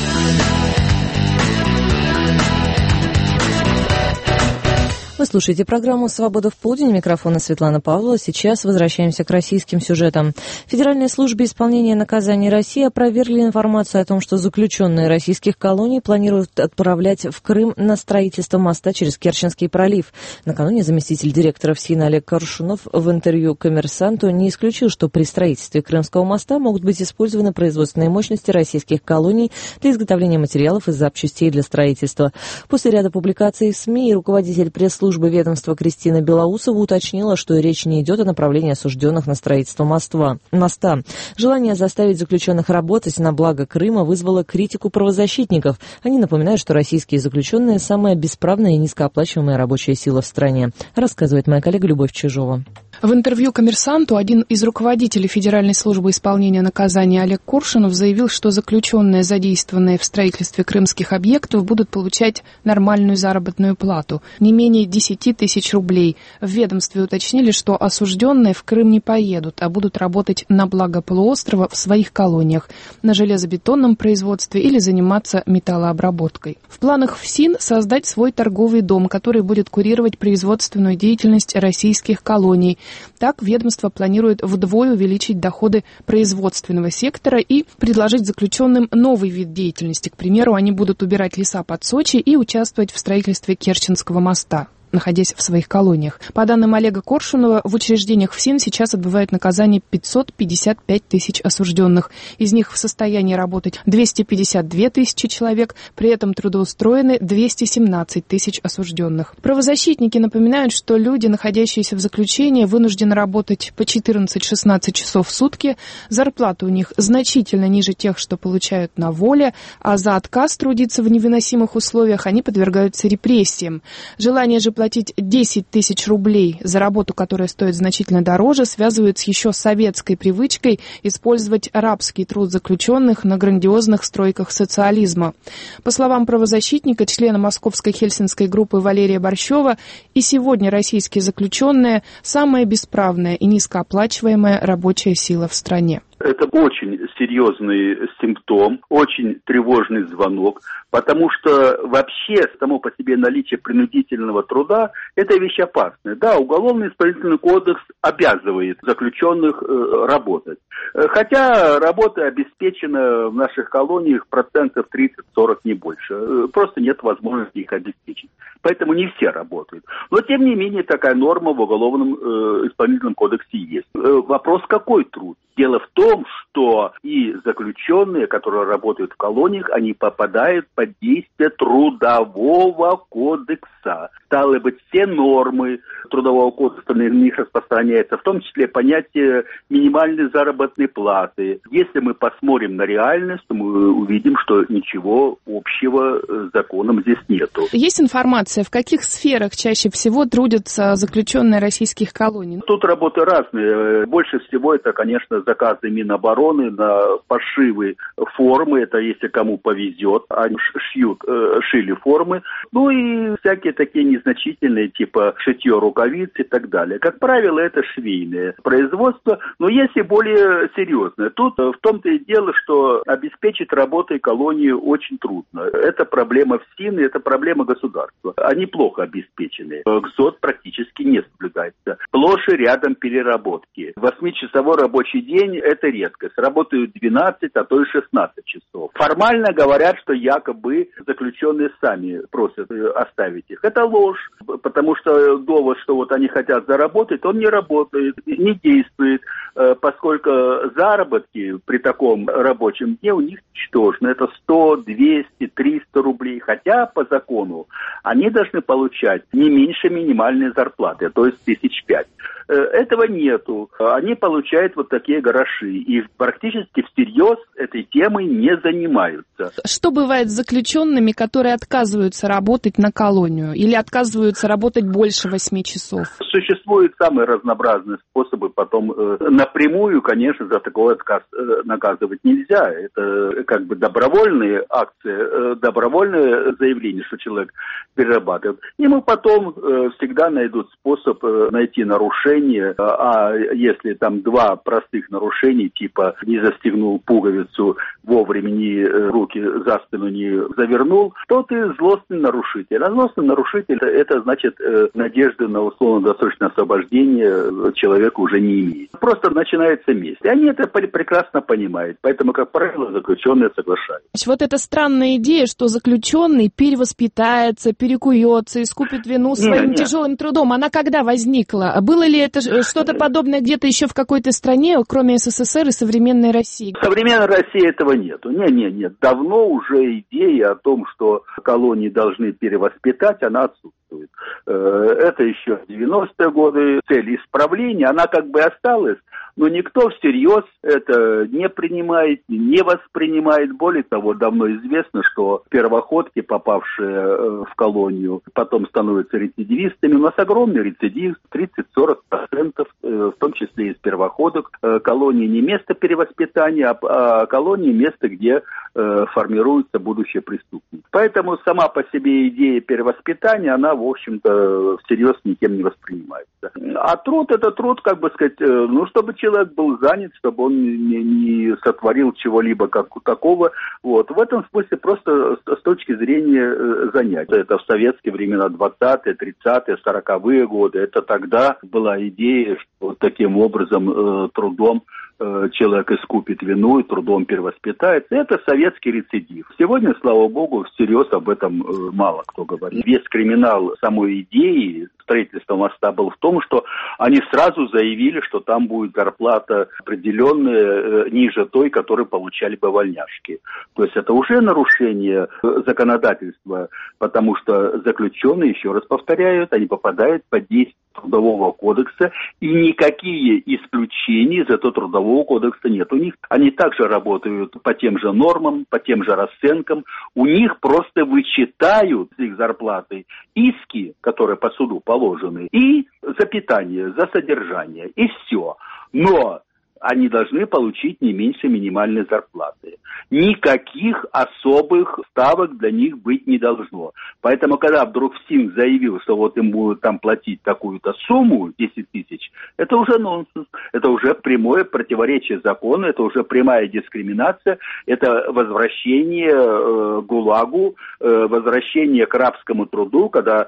Вы слушаете программу «Свобода в полдень». Микрофона Светлана Павлова. Сейчас возвращаемся к российским сюжетам. Федеральная служба исполнения наказаний России опровергли информацию о том, что заключенные российских колоний планируют отправлять в Крым на строительство моста через Керченский пролив. Накануне заместитель директора ФСИН Олег Коршунов в интервью «Коммерсанту» не исключил, что при строительстве Крымского моста могут быть использованы производственные мощности российских колоний для изготовления материалов и запчастей для строительства. После ряда публикаций в СМИ руководитель пресс-службы ведомства Кристина Белоусова уточнила, что речь не идет о направлении осужденных на строительство моста. Желание заставить заключенных работать на благо Крыма вызвало критику правозащитников. Они напоминают, что российские заключенные – самая бесправная и низкооплачиваемая рабочая сила в стране, рассказывает моя коллега Любовь Чижова. В интервью «Коммерсанту» один из руководителей Федеральной службы исполнения наказаний Олег Коршунов заявил, что заключенные, задействованные в строительстве крымских объектов, будут получать нормальную заработную плату, не менее 10 тысяч рублей. В ведомстве уточнили, что осужденные в Крым не поедут, а будут работать на благо полуострова в своих колониях, на железобетонном производстве или заниматься металлообработкой. В планах ФСИН создать свой торговый дом, который будет курировать производственную деятельность российских колоний. Так, ведомство планирует вдвое увеличить доходы производственного сектора и предложить заключенным новый вид деятельности. К примеру, они будут убирать леса под Сочи и участвовать в строительстве Керченского моста, находясь в своих колониях. По данным Олега Коршунова, в учреждениях ФСИН сейчас отбывают наказание 555 тысяч осужденных. Из них в состоянии работать 252 тысячи человек, при этом трудоустроены 217 тысяч осужденных. Правозащитники напоминают, что люди, находящиеся в заключении, вынуждены работать по 14-16 часов в сутки. Зарплата у них значительно ниже тех, что получают на воле, а за отказ трудиться в невыносимых условиях они подвергаются репрессиям. Желание же платить 10 тысяч рублей за работу, которая стоит значительно дороже, связывают с еще советской привычкой использовать рабский труд заключенных на грандиозных стройках социализма. По словам правозащитника, члена московской хельсинской группы Валерия Борщева, и сегодня российские заключенные – самая бесправная и низкооплачиваемая рабочая сила в стране. Это очень серьезный симптом, очень тревожный звонок, потому что вообще само по себе наличие принудительного труда – это вещь опасная. Да, Уголовно-исполнительный кодекс обязывает заключенных работать. Хотя работа обеспечена в наших колониях 30-40%, не больше. Просто нет возможности их обеспечить. Поэтому не все работают. Но, тем не менее, такая норма в Уголовном исполнительном кодексе есть. Вопрос, какой труд? Дело в том, что и заключенные, которые работают в колониях, они попадают под действие Трудового кодекса. Стало быть, все нормы Трудового кодекса на них распространяются, в том числе понятие минимальной заработной платы. Если мы посмотрим на реальность, то мы увидим, что ничего общего с законом здесь нету. Есть информация, в каких сферах чаще всего трудятся заключенные российских колоний? Тут работы разные. Больше всего это, конечно, заказы Минобороны на пошивы формы. Это если кому повезет. Они шили формы. Ну и всякие такие незначительные, типа шитье рукавиц и так далее. Как правило, это швейное производство. Но есть и более серьезное. Тут в том-то и дело, что обеспечить работой колонию очень трудно. Это проблема ФСИН, это проблема государства. Они плохо обеспечены. ГЗОТ практически не соблюдается. Сплошь и рядом переработки. 8-часовой рабочий день – это редкость. Работают 12, а то и 16 часов. Формально говорят, что якобы заключенные сами просят оставить их. Это ложь, потому что довод, что вот они хотят заработать, он не работает, не действует, поскольку заработки при таком рабочем дне у них ничтожны. Это 100, 200, 300 рублей. Хотя по закону они должны получать не меньше минимальной зарплаты, то есть 1005. Этого нету. Они получают вот такие гроши. И практически всерьез этой темой не занимаются. Что бывает с заключенными, которые отказываются работать на колонию? Или отказываются работать больше 8 часов? Существуют самые разнообразные способы. Потом напрямую, конечно, за такой отказ наказывать нельзя. Это как бы добровольные акции, добровольное заявление, что человек перерабатывает. Ему потом всегда найдут способ найти нарушение. А если там два простых нарушений, типа не застегнул пуговицу вовремя, руки за спину не завернул, то ты злостный нарушитель. А злостный нарушитель – это значит надежды на условно-досрочное освобождение человека уже не имеет. Просто начинается месть. И они это прекрасно понимают. Поэтому, как правило, заключенные соглашаются. Вот эта странная идея, что заключенный перевоспитается, перекуется, искупит вину своим тяжелым трудом, она когда возникла? Было ли это что-то подобное где-то еще в какой-то стране, кроме СССР и современной России? В современной России этого нету. Нет. Давно уже идея о том, что колонии должны перевоспитать, она отсутствует. Это еще 90-е годы. Цель исправления, она как бы осталась, но никто всерьез это не принимает, не воспринимает. Более того, давно известно, что первоходки, попавшие в колонию, потом становятся рецидивистами. У нас огромный рецидив, 30-40%, в том числе из первоходок. Колонии не место перевоспитания, а колонии место, где формируются будущие преступники. Поэтому сама по себе идея перевоспитания, она, в общем-то, всерьез никем не воспринимается. А труд – это труд, как бы сказать, чтобы человек был занят, чтобы он не сотворил чего-либо такого. Вот. В этом смысле просто с точки зрения занятия. Это в советские времена, 20-е, 30-е, 40-е годы. Это тогда была идея, что вот таким образом трудом человек искупит вину и трудом перевоспитается. Это советский рецидив. Сегодня, слава богу, всерьез об этом мало кто говорит. Весь криминал самой идеи строительства моста был в том, что они сразу заявили, что там будет зарплата определенная ниже той, которую получали бы вольняшки. То есть это уже нарушение законодательства, потому что заключенные, еще раз повторяю, они попадают под действие Трудового кодекса, и никакие исключения из этого Трудового кодекса нет. У них они также работают по тем же нормам, по тем же расценкам. У них просто вычитают их зарплаты иски, которые по суду положены, и за питание, за содержание, и все. Но они должны получить не меньше минимальной зарплаты. никаких особых ставок для них быть не должно. Поэтому, когда вдруг ФСИН заявил, что вот им будут там платить такую-то сумму, 10 тысяч, это уже нонсенс, это уже прямое противоречие закону, это уже прямая дискриминация, это возвращение к ГУЛАГу, возвращение к рабскому труду, когда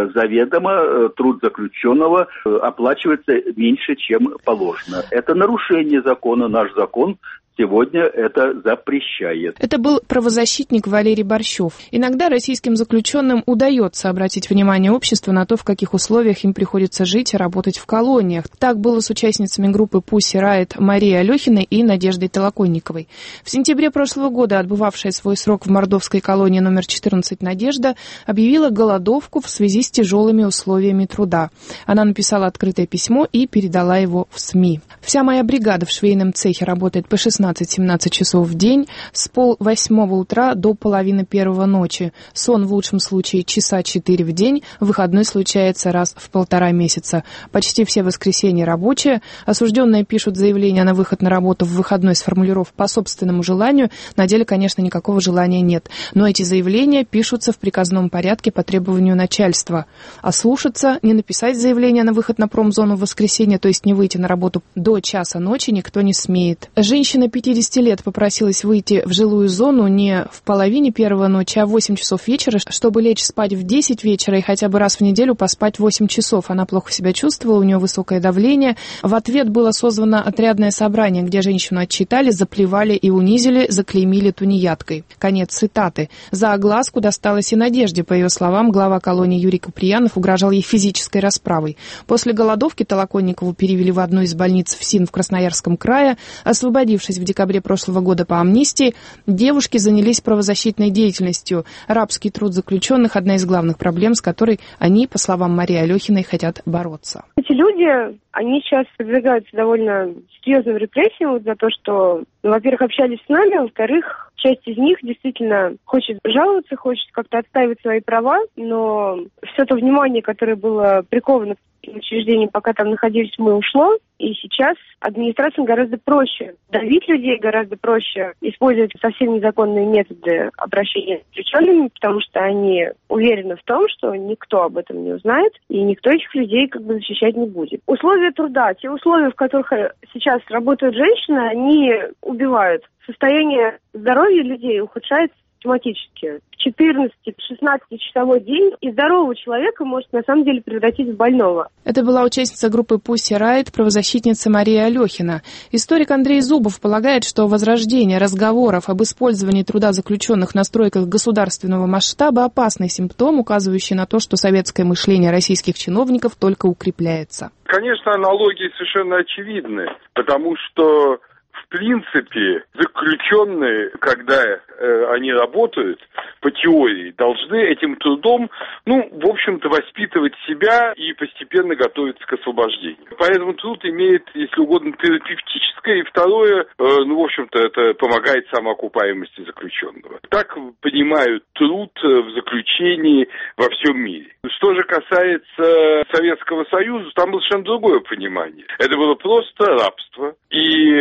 заведомо труд заключенного оплачивается меньше, чем положено. Это нарушение закона, наш закон сегодня это запрещает. Это был правозащитник Валерий Борщев. Иногда российским заключенным удается обратить внимание общества на то, в каких условиях им приходится жить и работать в колониях. Так было с участницами группы Pussy Riot Марией Алехиной и Надеждой Толоконниковой. В сентябре прошлого года отбывавшая свой срок в мордовской колонии номер 14 Надежда объявила голодовку в связи с тяжелыми условиями труда. Она написала открытое письмо и передала его в СМИ. «Вся моя бригада в швейном цехе работает по 16-17 часов в день, с 7:30 утра до 1:30 ночи. Сон в лучшем случае часа 4 в день, выходной случается раз в 1,5 месяца. Почти все воскресенья рабочие. Осужденные пишут заявление на выход на работу в выходной с формулировкой «по собственному желанию». На деле, конечно, никакого желания нет. Но эти заявления пишутся в приказном порядке по требованию начальства. Ослушаться, не написать заявление на выход на промзону в воскресенье, то есть не выйти на работу до часа ночи, никто не смеет. Женщина 50 лет попросилась выйти в жилую зону не в 1:30 ночи, а в 8 часов вечера, чтобы лечь спать в 10 вечера и хотя бы раз в неделю поспать 8 часов. Она плохо себя чувствовала, у нее высокое давление. В ответ было созвано отрядное собрание, где женщину отчитали, заплевали и унизили, заклеймили тунеядкой. Конец цитаты. За огласку досталось и Надежде. По ее словам, глава колонии Юрий Куприянов угрожал ей физической расправой. После голодовки Толоконникову перевели в одну из больниц ФСИН в Красноярском крае. Освободившись в декабре прошлого года по амнистии, девушки занялись правозащитной деятельностью. Рабский труд заключенных – одна из главных проблем, с которой они, по словам Марии Алехиной, хотят бороться. Эти люди, они сейчас подвергаются довольно серьезным репрессиям за то, что, во-первых, общались с нами, во-вторых, часть из них действительно хочет жаловаться, хочет как-то отстаивать свои права, но все то внимание, которое было приковано к учреждениям, пока там находились мы, ушло. И сейчас администрации гораздо проще давить людей, гораздо проще использовать совсем незаконные методы обращения с заключенными, потому что они уверены в том, что никто об этом не узнает, и никто этих людей как бы защищать не будет. Условия труда, те условия, в которых сейчас работают женщины, они убивают. Состояние здоровья людей ухудшается систематически. В 14-16-часовой день и здорового человека может на самом деле превратить в больного. Это была участница группы Pussy Riot, правозащитница Мария Алехина. Историк Андрей Зубов полагает, что возрождение разговоров об использовании труда заключенных на стройках государственного масштаба – опасный симптом, указывающий на то, что советское мышление российских чиновников только укрепляется. Конечно, аналогии совершенно очевидны, потому что в принципе, заключенные, когда они работают, по теории, должны этим трудом, в общем-то, воспитывать себя и постепенно готовиться к освобождению. Поэтому труд имеет, если угодно, терапевтическое, и второе, в общем-то, это помогает самоокупаемости заключенного. Так понимают труд в заключении во всем мире. Что же касается Советского Союза, там было совершенно другое понимание. Это было просто рабство, и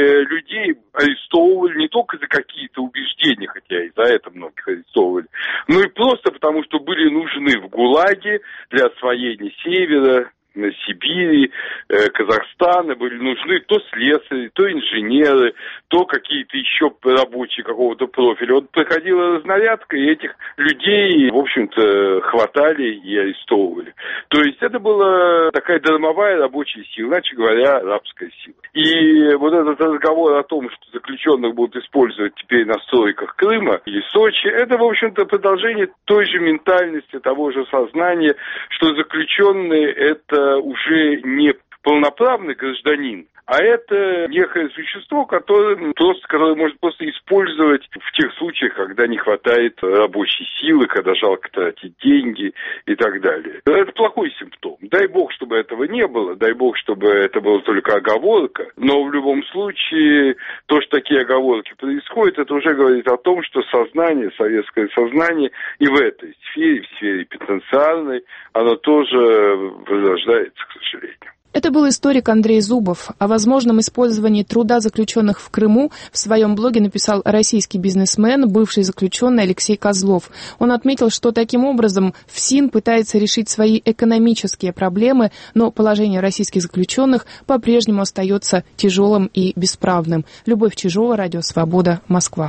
людей арестовывали не только за какие-то убеждения, хотя и за это многих арестовывали, но и просто потому, что были нужны в ГУЛАГе для освоения Севера, Сибири, Казахстана, были нужны то слесари, то инженеры, то какие-то еще рабочие какого-то профиля. Вот приходила разнарядка, и этих людей, в общем-то, хватали и арестовывали. То есть это была такая дармовая рабочая сила, иначе говоря, рабская сила. И вот этот разговор о том, что заключенных будут использовать теперь на стройках Крыма и Сочи, это, в общем-то, продолжение той же ментальности, того же сознания, что заключенные – это уже не полноправный гражданин, а это некое существо, которое может просто использовать в тех случаях, когда не хватает рабочей силы, когда жалко тратить деньги и так далее. Это плохой симптом. Дай бог, чтобы этого не было, дай бог, чтобы это была только оговорка, но в любом случае то, что такие оговорки происходят, это уже говорит о том, что сознание, советское сознание и в этой сфере, в сфере пенитенциарной, оно тоже возрождается, к сожалению. Это был историк Андрей Зубов. О возможном использовании труда заключенных в Крыму в своем блоге написал российский бизнесмен, бывший заключенный Алексей Козлов. Он отметил, что таким образом ФСИН пытается решить свои экономические проблемы, но положение российских заключенных по-прежнему остается тяжелым и бесправным. Любовь Чижова, Радио Свобода, Москва.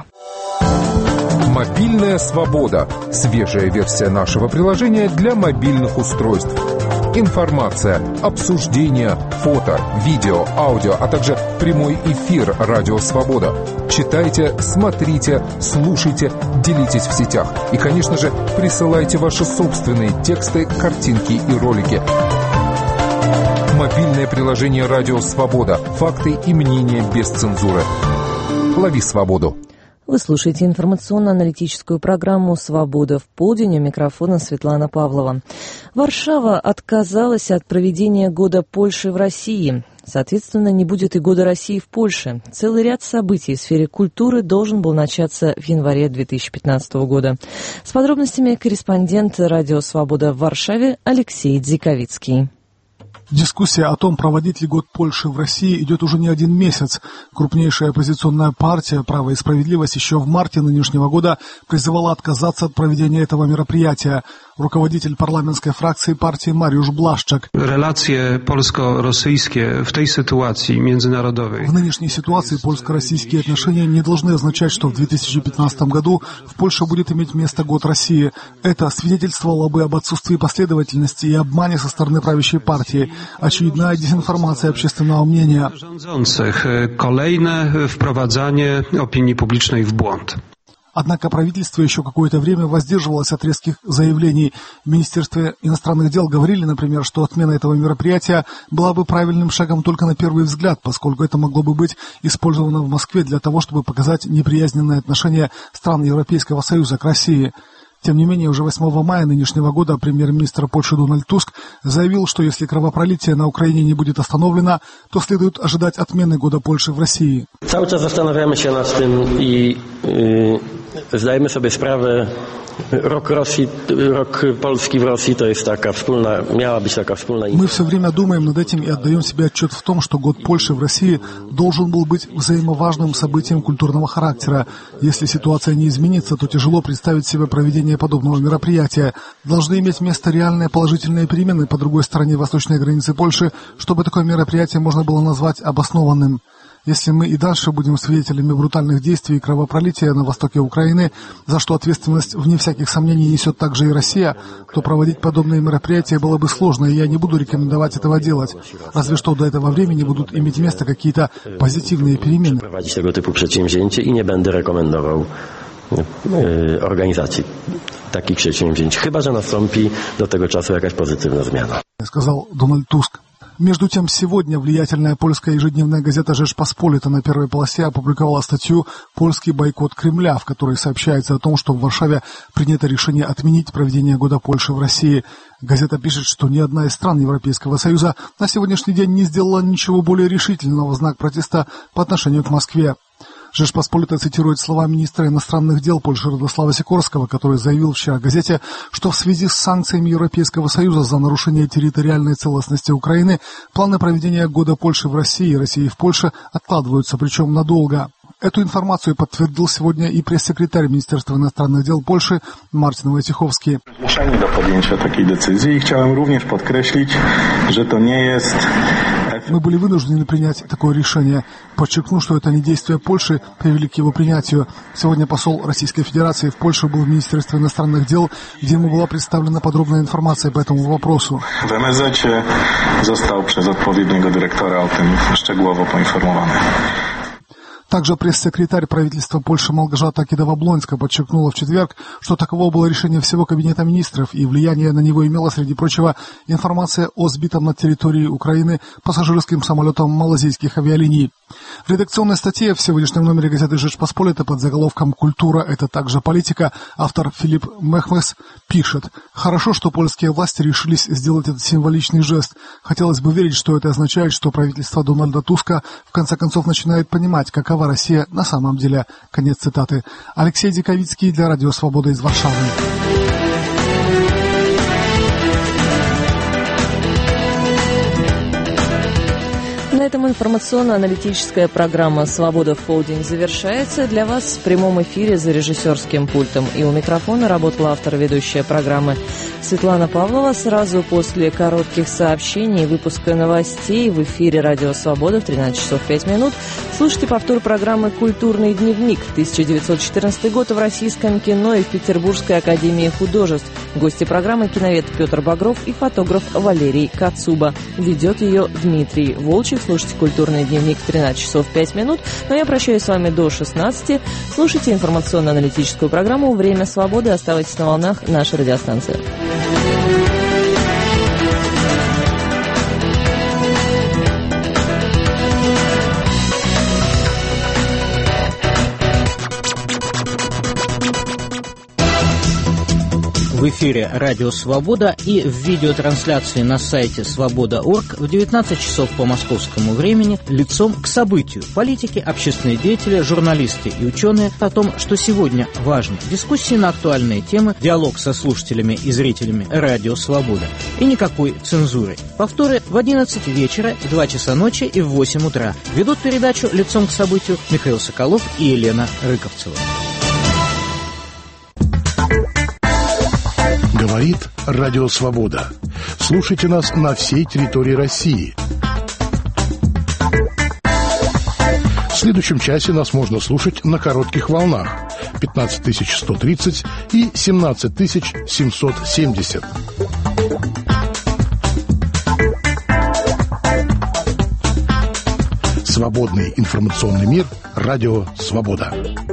Мобильная свобода. Свежая версия нашего приложения для мобильных устройств. Информация, обсуждения, фото, видео, аудио, а также прямой эфир «Радио Свобода». Читайте, смотрите, слушайте, делитесь в сетях. И, конечно же, присылайте ваши собственные тексты, картинки и ролики. Мобильное приложение «Радио Свобода». Факты и мнения без цензуры. Лови свободу. Вы слушаете информационно-аналитическую программу «Свобода в полдень». У микрофона Светлана Павлова. Варшава отказалась от проведения Года Польши в России. Соответственно, не будет и Года России в Польше. Целый ряд событий в сфере культуры должен был начаться в январе 2015 года. С подробностями корреспондент «Радио Свобода» в Варшаве Алексей Дзиковицкий. Дискуссия о том, проводить ли год Польши в России, идет уже не один месяц. Крупнейшая оппозиционная партия «Право и справедливость» еще в марте нынешнего года призывала отказаться от проведения этого мероприятия. Руководитель парламентской фракции партии Mariusz Blaszczak. Relacje polsko-rosyjskie w tej sytuacji międzynarodowej. В нынешней ситуации польско-российские отношения не должны означать, что в 2015 году в Польше будет иметь место год России. Это свидетельствовало бы об отсутствии последовательности и обмане со стороны правящей партии. Очевидная дезинформация общественного мнения. Kolejne wprowadzanie opinii publicznej w błąd. Однако правительство еще какое-то время воздерживалось от резких заявлений. В Министерстве иностранных дел говорили, например, что отмена этого мероприятия была бы правильным шагом только на первый взгляд, поскольку это могло бы быть использовано в Москве для того, чтобы показать неприязненное отношение стран Европейского Союза к России. Тем не менее, уже 8 мая нынешнего года премьер-министр Польши Дональд Туск заявил, что если кровопролитие на Украине не будет остановлено, то следует ожидать отмены Года Польши в России. Cały czas zastanawiamy się nad tym i zdajemy sobie sprawę, rok Polski w Rosji to jest taka wspólna, miała być taka wspólna. Мы все время думаем над этим и отдаем себе отчет в том, что год Польши в России должен был быть взаимоважным событием культурного характера. Если ситуация не изменится, то тяжело представить себе проведение подобного мероприятия. Должны иметь место реальные положительные перемены по другой стороне восточной границы Польши, чтобы такое мероприятие можно было назвать обоснованным. Если мы и дальше будем свидетелями брутальных действий и кровопролития на востоке Украины, за что ответственность, вне всяких сомнений, несет также и Россия, то проводить подобные мероприятия было бы сложно, и я не буду рекомендовать этого делать. Разве что до этого времени будут иметь место какие-то позитивные перемены. Prowadzić tego typu przedsięwzięcie i nie będę rekomendował organizacji takich przedsięwzięć, chyba że nastąpi do tego czasu jakaś pozytywna zmiana. Сказал Дональд Туск. Между тем, сегодня влиятельная польская ежедневная газета «Rzeczpospolita» на первой полосе опубликовала статью «Польский бойкот Кремля», в которой сообщается о том, что в Варшаве принято решение отменить проведение Года Польши в России. Газета пишет, что ни одна из стран Европейского Союза на сегодняшний день не сделала ничего более решительного в знак протеста по отношению к Москве. «Rzeczpospolita» цитирует слова министра иностранных дел Польши Радослава Сикорского, который заявил вчера в газете, что в связи с санкциями Европейского Союза за нарушение территориальной целостности Украины планы проведения Года Польши в России и России в Польше откладываются, причем надолго. Эту информацию подтвердил сегодня и пресс-секретарь Министерства иностранных дел Польши Marcin Wojciechowski. Zmuszeni do podjęcia takiej decyzji i chciałem również podkreślić, że to nie jest... Мы были вынуждены принять такое решение. Подчеркну, что это не действия Польши привели к его принятию. Сегодня посол Российской Федерации в Польше был в Министерстве иностранных дел, где ему была представлена подробная информация по этому вопросу. W MSZ został przez odpowiedniego dyrektora o tym szczegółowo poinformowany. Также пресс-секретарь правительства Польши Малгожата Кидава-Блонска подчеркнула в четверг, что таково было решение всего Кабинета министров, и влияние на него имела, среди прочего, информация о сбитом над территорией Украины пассажирским самолетом малазийских авиалиний. В редакционной статье в сегодняшнем номере газеты «Rzeczpospolita» под заголовком «Культура – это также политика» автор Филипп Мехмес пишет: «Хорошо, что польские власти решились сделать этот символичный жест. Хотелось бы верить, что это означает, что правительство Дональда Туска в конце концов начинает понимать, какова Россия на самом деле». Конец цитаты. Алексей Диковицкий для Радио Свобода из Варшавы. этом информационно-аналитическая программа «Свобода в полдень» завершается. Для вас в прямом эфире за режиссерским пультом и у микрофона работала автор и ведущая программы Светлана Павлова. Сразу после коротких сообщений и выпуска новостей в эфире «Радио Свобода» в 13 часов 5 минут слушайте повтор программы «Культурный дневник». 1914 год в российском кино и в Петербургской академии художеств. Гости программы — киновед Петр Багров и фотограф Валерий Кацуба. Ведет ее Дмитрий Волчек. Слушайте «Культурный дневник» в 13 часов 5 минут. Но я прощаюсь с вами до 16. Слушайте информационно-аналитическую программу «Время свободы». Оставайтесь на волнах нашей радиостанции. В эфире «Радио Свобода» и в видеотрансляции на сайте свобода.орг в 19 часов по московскому времени «Лицом к событию». Политики, общественные деятели, журналисты и ученые о том, что сегодня важно. Дискуссии на актуальные темы, диалог со слушателями и зрителями «Радио Свобода». И никакой цензуры. Повторы в 11 вечера, в 2 часа ночи и в 8 утра. Ведут передачу «Лицом к событию» Михаил Соколов и Елена Рыковцева. Говорит Радио Свобода. Слушайте нас на всей территории России. В следующем часе нас можно слушать на коротких волнах 15130 и 17770. Свободный информационный мир. Радио Свобода.